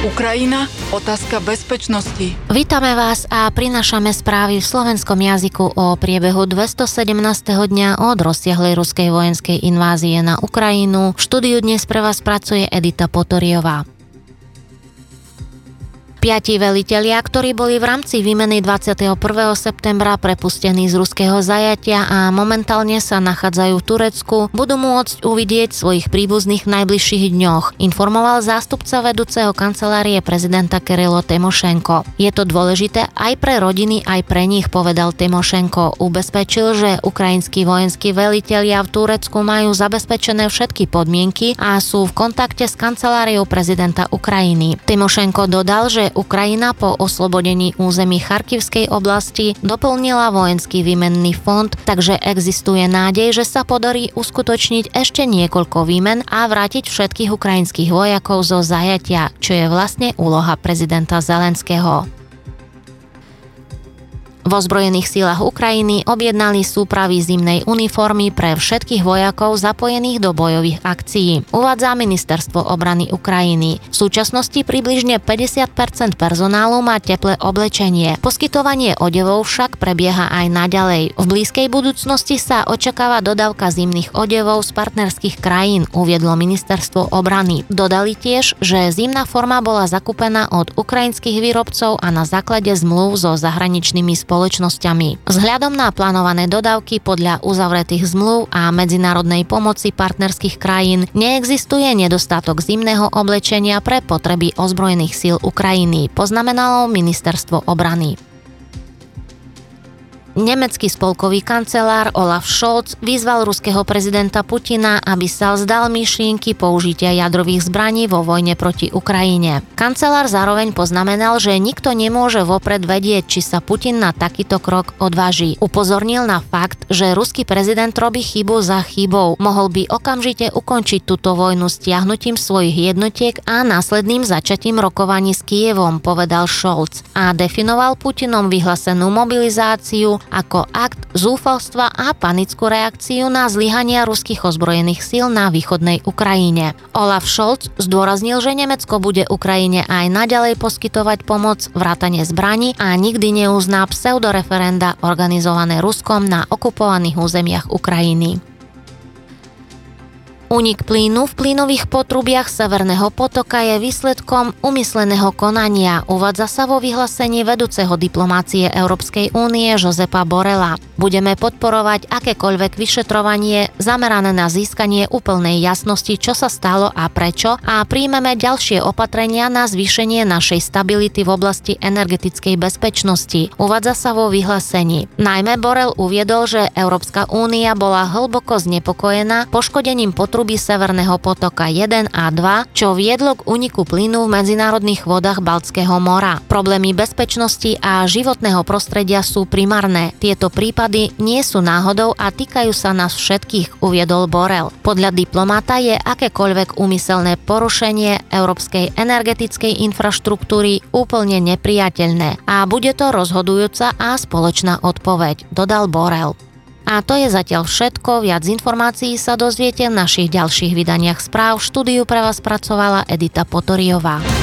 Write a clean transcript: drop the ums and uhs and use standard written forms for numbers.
Ukrajina, otázka bezpečnosti. Vítame vás a prinášame správy v slovenskom jazyku o priebehu 217. dňa od rozsiahlej ruskej vojenskej invázie na Ukrajinu. V štúdiu dnes pre vás pracuje Edita Potoriová. 5 velitelia, ktorí boli v rámci výmeny 21. septembra prepustení z ruského zajatia a momentálne sa nachádzajú v Turecku, budú môcť uvidieť svojich príbuzných v najbližších dňoch, informoval zástupca vedúceho kancelárie prezidenta Kirilo Tymošenko. Je to dôležité aj pre rodiny, aj pre nich, povedal Tymošenko. Ubezpečil, že ukrajinskí vojenskí velitelia v Turecku majú zabezpečené všetky podmienky a sú v kontakte s kanceláriou prezidenta Ukrajiny. Tymošenko dodal, že Ukrajina po oslobodení území Charkivskej oblasti doplnila vojenský výmenný fond, takže existuje nádej, že sa podarí uskutočniť ešte niekoľko výmen a vrátiť všetkých ukrajinských vojakov zo zajatia, čo je vlastne úloha prezidenta Zelenského. V ozbrojených sílach Ukrajiny objednali súpravy zimnej uniformy pre všetkých vojakov zapojených do bojových akcií, uvádza Ministerstvo obrany Ukrajiny. V súčasnosti približne 50% personálu má teplé oblečenie. Poskytovanie odevov však prebieha aj naďalej. V blízkej budúcnosti sa očakáva dodávka zimných odevov z partnerských krajín, uviedlo Ministerstvo obrany. Dodali tiež, že zimná forma bola zakúpená od ukrajinských výrobcov a na základe zmluv so zahraničnými spoločnosťami. Vzhľadom na plánované dodávky podľa uzavretých zmluv a medzinárodnej pomoci partnerských krajín neexistuje nedostatok zimného oblečenia pre potreby ozbrojených síl Ukrajiny, poznamenalo Ministerstvo obrany. Nemecký spolkový kancelár Olaf Scholz vyzval ruského prezidenta Putina, aby sa vzdal myšlienky použitia jadrových zbraní vo vojne proti Ukrajine. Kancelár zároveň poznamenal, že nikto nemôže vopred vedieť, či sa Putin na takýto krok odváži. Upozornil na fakt, že ruský prezident robí chybu za chybou. Mohol by okamžite ukončiť túto vojnu stiahnutím svojich jednotiek a následným začatím rokovaní s Kyjevom, povedal Scholz a definoval Putinom vyhlásenú mobilizáciu ako akt zúfalstva a panickú reakciu na zlyhania ruských ozbrojených síl na východnej Ukrajine. Olaf Scholz zdôraznil, že Nemecko bude Ukrajine aj naďalej poskytovať pomoc, vrátane zbraní a nikdy neuzná pseudoreferenda organizované Ruskom na okupovaných územiach Ukrajiny. Únik plynu v plynových potrubiach Severného potoka je výsledkom úmysleného konania, uvádza sa vo vyhlásení vedúceho diplomácie Európskej únie Josepa Borrella. Budeme podporovať akékoľvek vyšetrovanie zamerané na získanie úplnej jasnosti, čo sa stalo a prečo, a príjmeme ďalšie opatrenia na zvýšenie našej stability v oblasti energetickej bezpečnosti, uvádza sa vo vyhlásení. Najmä Borrell uviedol, že Európska únia bola hlboko znepokojená poškodením potrubí Severného potoka 1 a 2, čo viedlo k úniku plynu v medzinárodných vodách Baltského mora. Problémy bezpečnosti a životného prostredia sú primárne. Tieto prípady nie sú náhodou a týkajú sa nás všetkých, uviedol Borrell. Podľa diplomáta je akékoľvek úmyselné porušenie európskej energetickej infraštruktúry úplne nepriateľné a bude to rozhodujúca a spoločná odpoveď, dodal Borrell. A to je zatiaľ všetko, viac informácií sa dozviete v našich ďalších vydaniach správ. V štúdiu pre vás pracovala Edita Potoriová.